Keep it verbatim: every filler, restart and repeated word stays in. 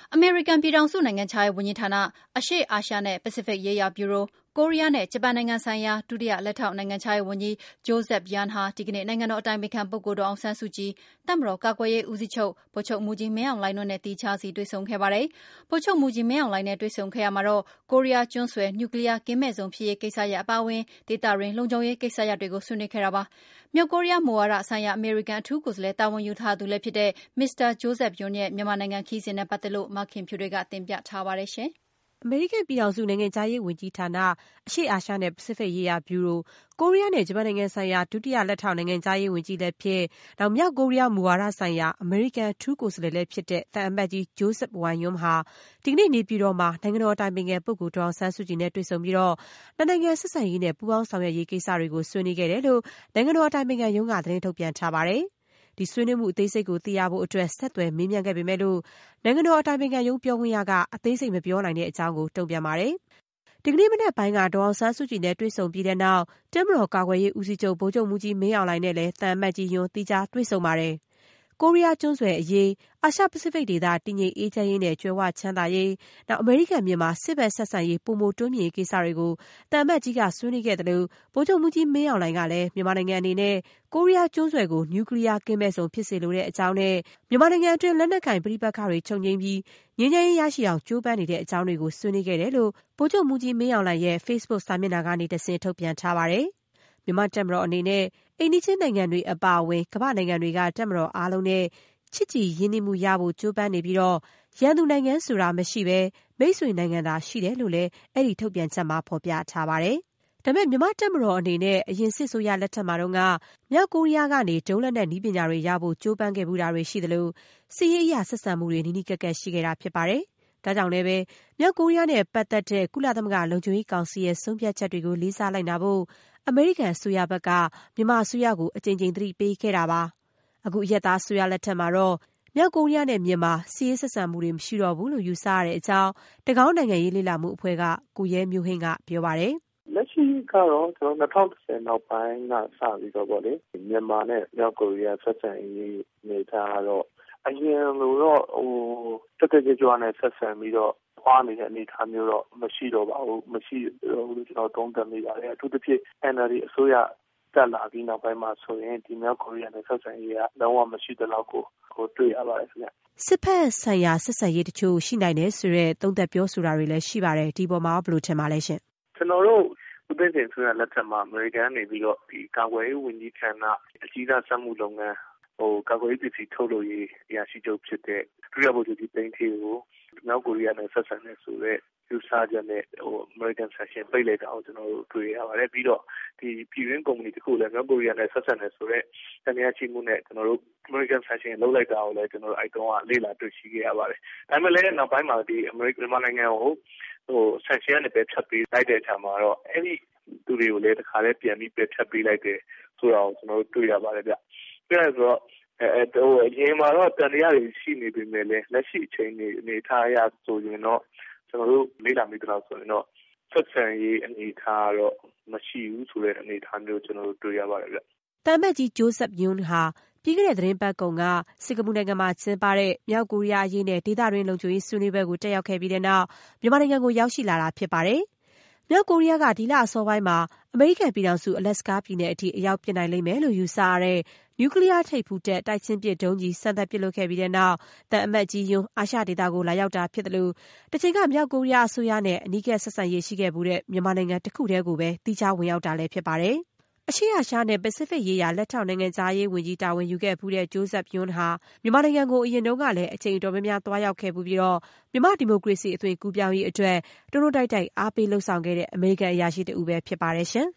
အမေရိကန်ပြည်ထောင်စုနိုင်ငံခြားရေးဝန်ကြီးဌာနအရှေ့အာရှနဲ့ပစိဖိတ်ရေးရာဗျူရိုကိုရီးယားနဲ့ဂျပန်နိုင်ငံဆိုင်ရာဒုတိယလက်ထောက်နိုင်ငံခြားရေးဝန်ကြီး Joseph Yun ဟာဒီကနေ့နိုင်ငံတော်အတိုင်ပင်ခံပုဂ္ဂိုလ်ဒေါ်အောင်ဆန်းစုကြည်၊တပ်မတော်ကာကွယ်ရေးဦးစီးချုပ်ဗိုလ်ချုပ်မှူးကြီးမင်းအောင်လှိုင်တို့နဲ့သီးခြားစီတွေ့ဆုံခဲ့ပါတယ်။ဗိုလ်ချုပ်မှူးကြီးမင်းအောင်လှိုင်နဲ့တွေ့ဆုံခဲ့ရာမှာတော့ကိုရီးယားကျွန်းဆွယ်နျူကလီးယားကင်းမဲ့ဇုံဖြစ်ရေးကိစ္စရပ်အပါအဝင်ဒေသတွင်းလုံခြုံရေးကိစ္စရပ်တွေကိုဆွေးနွေးခဲ့တာပါ။မြောက်ကိုရီးယားမူဝါဒဆိုင်ရာအမေရိကန်အထူးကိုယ်စားလှယ်တာဝန်ယူထားသူလည်းဖြစ်တဲ့မစ္စတာ Joseph Yun ရဲ့မြန်မာနိုင်ငံခရီးစဉ်နဲ့ပတ်သက်လို့မခင်ဖြူတွေကတင်ပြထားပါတယ်ရှင်။အမေရိကန်ပြည်ထောင်စုနိုင်ငံခြားရေးဝန်ကြီးဌာနအရှေ့အာရှနဲ့ပစိဖိတ်ရေးရာဗျူရိုကိုရီးယားနဲ့ဂျပန်နိုင်ငံဆိုင်ရာဒုတိယလက်ထောက်နိုင်ငံခြားရေးဝန်ကြီးလည်းဖြစ်နောက်မြောက်ကိုရီးယားမူဝါဒဆိုင်ရာအမေရိကန်အထူးကိုယ်စားလှယ်လည်းဖြစ်တဲ့သံအမတ်ကြီး Joseph Yun ဟာဒီကနေ့နေပြည်တော်မှာနိုင်ငံတော်အတိုင်ပင်ခံပုဂ္ဂိုလ်ဒေါ်အောင်ဆန်းစုကြည်နဲ့တွေ့ဆုံပြီးတော့နှစ်နိုင်ငံဆက်ဆံရေးနဲ့ပူးပေါင်းဆောင်ရွက်ရေးကိစ္စတွေကိုဆွေးနွေးခဲ့တယ်လို့နိုင်ငံတော်အတိုင်ပင်ခံရုံးကသတင်းထုတ်ပြန်ထားပါတယ်။ဒီဆွေးနွေးမှုအသေးစိတ်ကိုသိရဖို့အတွက်ဆက်သွယ်မေးမြန်းခဲ့ပေမဲ့လို့နိုင်ငံတော်အတိုင်ပင်ခံရုံးပြောခွင့်ရကအသေးစိတ်မပြောနိုင်တဲ့အကြောင်းကိုတုံ့ပြန်ပါတယ်။ဒီကနေ့မနက်ပိုင်းကဒေါ်အောင်ဆန်းစုကြည်နဲ့တွေ့ဆုံပြီးတဲ့နောက်တပ်မတော်ကာကွယ်ရေးဦးစီးချုပ်ဗိုလ်ချုပ်မှူးကြီးမင်းအောင်လှိုင်နဲ့လည်းသံအမတ်ကြီးယွန်းသီးခြားတွေ့ဆုံပါတယ်။ကိုရီးယားကျွန်းဆွယ်အရေးအာရှပစိဖိတ်ဒေသတည်ငြိမ်အေးချမ်းရေးနဲ့ကြွယ်ဝချမ်းသာရေးနောက်အမေရိကန်မြန်မာစစ်ဘက်ဆက်ဆံရေးပုံမတိုးမြင့်ရေးကိစ္စတွေကိုတမ်မတ်ကြီးကဆွေးနွေးခဲ့တယ်လို့ဗိုလ်ချုပ်မှူးကြီးမင်းအောင်လှိုင်ကလည်းမြန်မာနိုင်ငံအနေနဲ့ကိုရီးယားကျွန်းဆွယ်ကိုနျူကလ িয়ার ကင်းမဲ့ဆုံးဖြစ်စေလိုတဲ့အကြောင်းနဲ့မြန်မာနိုင်ငံအတွင်းလက်နက်ကင်ပဋိပက္ခတွေချုပ်ငြိမ်းပြီးငြိမ်းချမ်းရေးရရှိအောင်ကြိုးပမ်းနေတဲ့အကြောင်းတွေကိုဆွေးနွေးခဲ့တယ်လို့ဗိုလ်ချုပ်မှူးကြီးမင်းအောင်လှိုင်ရဲ့ Facebook စာမျက်နှာကနေတဆင့်ထုတ်ပြန်ထားပါတယ်။မြန်မာတပ်မတော်အနေနဲ့အိမ်နီးချင်းနိုင်ငံတွေအပါအဝင်ကမ္ဘာနိုင်ငံတွေကတပ်မတော်အားလုံးနဲ့ချစ်ကြည်ရင်းနှီးမှုရဖို့ကြိုးပမ်းနေပြီးတော့ရန်သူနိုင်ငံဆိုတာမရှိဘဲမိတ်ဆွေနိုင်ငံသာရှိတယ်လို့လည်းအဲ့ဒီထုတ်ပြန်ချက်မှာဖော်ပြထားပါတယ်။ဒါပေမဲ့မြန်မာတပ်မတော်အနေနဲ့အရင်စစ်ဆိုရလက်ထက်မှာတော့ကမြောက်ကိုရီးယားကနေဒုံးလက်နက်နည်းပညာတွေရဖို့ကြိုးပမ်းခဲ့မှုတာတွေရှိသလိုစစ်ရေးအရာဆက်ဆံမှုတွေနီးနီးကပ်ကပ်ရှိခဲ့တာဖြစ်ပါတယ်။ဒါကြောင့်လည်းပဲမြောက်ကိုရီးယားနဲ့ပတ်သက်တဲ့ကုလသမဂ္ဂလုံခြုံရေးကောင်စီရဲ့ဆုံးဖြတ်ချက်တွေကိုလေးစားလိုက်နာဖို့အမေရိကန်အစိုးရဘက်ကမြန်မာအစိုးရကိုအကြိမ်ကြိမ်သတိပေးခဲ့တာပါ။အခုရက်သားအစိုးရလက်ထက်မှာတော့မြောက်ကိုရီးယားနဲ့မြန်မာစစ်ရေးဆက်ဆံမှုတွေမရှိတော့ဘူးလို့ယူဆရတဲ့အကြောင်းတကောင်းနိုင်ငံရေးလေ့လာမှုအဖွဲ့ကကိုရဲမျိုးဟိန်းကပြောပါတယ်။လက်ရှိကတော့ကျွန်တော်၂၀၁၀နောက်ပိုင်းကစပြီးတော့ပေါ့လေမြန်မာနဲ့မြောက်ကိုရီးယားဆက်ဆံရေးနေထားတော့အရင်လိုတော့ဟိုတက်တက်ကြွကြွနဲ့ဆက်ဆံပြီးတော့ပွားနေတဲ့အနေအထားမျိုးတော့မရှိတော့ပါဘူးမရှိတော့ဘူးကျွန်တော်သုံးသပ်မိပါတယ်အထူးသဖြင့် N L D အစိုးရတက်လာပြီးနောက်ပိုင်းမှာဆိုရင်ဒီမြောက်ကိုရီးယားနဲ့ဆက်ဆံရေးကလုံးဝမရှိတဲ့လောက်ကိုကိုတွေ့ရပါတယ်ခင်ဗျစစ်ဖက်ဆိုင်ရာဆက်ဆံရေးတချို့ရှိနိုင်တယ်ဆိုတော့သုံးသပ်ပြောဆိုတာတွေလည်းရှိပါတယ်ဒီပေါ်မှာဘယ်လိုထင်ပါလဲရှင်ကျွန်တော်တို့ဦးသိန်းစိန်ဆိုရလက်ထက်မှာအမေရိကန်နေပြီးတော့ဒီကာကွယ်ရေးဝန်ကြီးဌာနအကြီးအကဲစက်မှုလုပ်ငန်းဟိုကာကွယ်ရေးပစ္စည်းထုတ်လုပ်ရေးအရာရှိချုပ်ဖြစ်တဲ့ဒုတိယဗိုလ်ချုပ်ကြီးသိန်းထေကိုမြောက်ကိုရီးယားနဲ့ဆက်ဆံနေဆိုတဲ့ယူဆချက်နဲ့ဟို American Sanction ပိတ်လိုက်တာကိုကျွန်တော်တို့တွေ့ရပါတယ်ပြီးတော့ဒီပြည်တွင်းကုမ္ပဏီတခုလည်းမြောက်ကိုရီးယားနဲ့ဆက်ဆံနေဆိုတဲ့တနည်းချင်းမှုနဲ့ကျွန်တော်တို့ American Sanction လုပ်လိုက်တာကိုလည်းကျွန်တော်တို့အဲ့တုန်းကလေ့လာတွေ့ရှိခဲ့ရပါတယ်ဒါပေမဲ့လည်းနောက်ပိုင်းမှာဒီ American မြန်မာနိုင်ငံကိုဟို Sanction နဲ့ပဲဖြတ်ပေးလိုက်တဲ့အခါမှာတော့အဲ့ဒီသူတွေကိုလည်းတစ်ခါလေးပြန်ပြီးပဲဖြတ်ပေးလိုက်တယ်ဆိုတော့ကျွန်တော်တို့တွေ့ရပါတယ်ဗျပြည့်ဆိုတော့အဲတော့အရင်မှာတော့တန်တရားတွေရှိနေပေမဲ့လည်းလက်ရှိအချိန်တွေအနေထားအရဆိုရင်တော့ကျွန်တော်တို့လေ့လာမိသလောက်ဆိုရင်တော့ဆက်ဆံရေးအနေထားတော့မရှိဘူးဆိုတဲ့အနေထားမျိုးကျွန်တော်တို့တွေ့ရပါတယ်ဗျတမ်မတ်ကြီး Joseph Yun ဟာပြီးခဲ့တဲ့သတင်းပတ်ကုန်ကစင်ကာပူနိုင်ငံမှာကျင်းပတဲ့မြောက်ကိုရီးယားအရေးနဲ့ဒေသတွင်းလုံခြုံရေးဆွေးနွေးပွဲကိုတက်ရောက်ခဲ့ပြီးတဲ့နောက်မြန်မာနိုင်ငံကိုရောက်ရှိလာတာဖြစ်ပါတယ်။မြောက်ကိုရီးယားကဒီလအစောပိုင်းမှာအမေရိကန်ပြည်ထောင်စုအလက်စကာပြည်နယ်အထိအရောက်ပစ်နိုင်လိမ့်မယ်လို့ယူဆရတဲ့နျူကလ িয়ার ထိပ်ဖူးတက်တိုက်ချင်းပစ်ဒုံးကြီးစမ်းသပ်ပစ်လွှတ်ခဲ့ပြီးတဲ့နောက်တန်အမတ်ကြီးယွန်းအာရှဒေသကိုလာရောက်တာဖြစ်တယ်လို့တချိန်ကမြောက်ကိုရီးယားအစိုးရနဲ့အနီးကပ်ဆက်ဆံရေးရှိခဲ့မှုတဲ့မြန်မာနိုင်ငံတစ်ခုတည်းကိုပဲတီးခြားဝင်ရောက်တာလည်းဖြစ်ပါတယ်။အရှေ့အာရှနဲ့ပစိဖိတ်ရေးရာလက်ထောက်နိုင်ငံခြားရေးဝန်ကြီးတာဝန်ယူခဲ့မှုတဲ့ Joseph Yun ဟာမြန်မာနိုင်ငံကိုအရင်တုန်းကလည်းအချိန်တော်များများသွားရောက်ခဲ့ပြီးတော့မြန်မာဒီမိုကရေစီအသွင်ကူးပြောင်းရေးအတွက်တွန်းတွန်းတိုက်တိုက်အားပေးလှုပ်ဆောင်ခဲ့တဲ့အမေရိကန်အရာရှိတဦးပဲဖြစ်ပါတယ်ရှင်။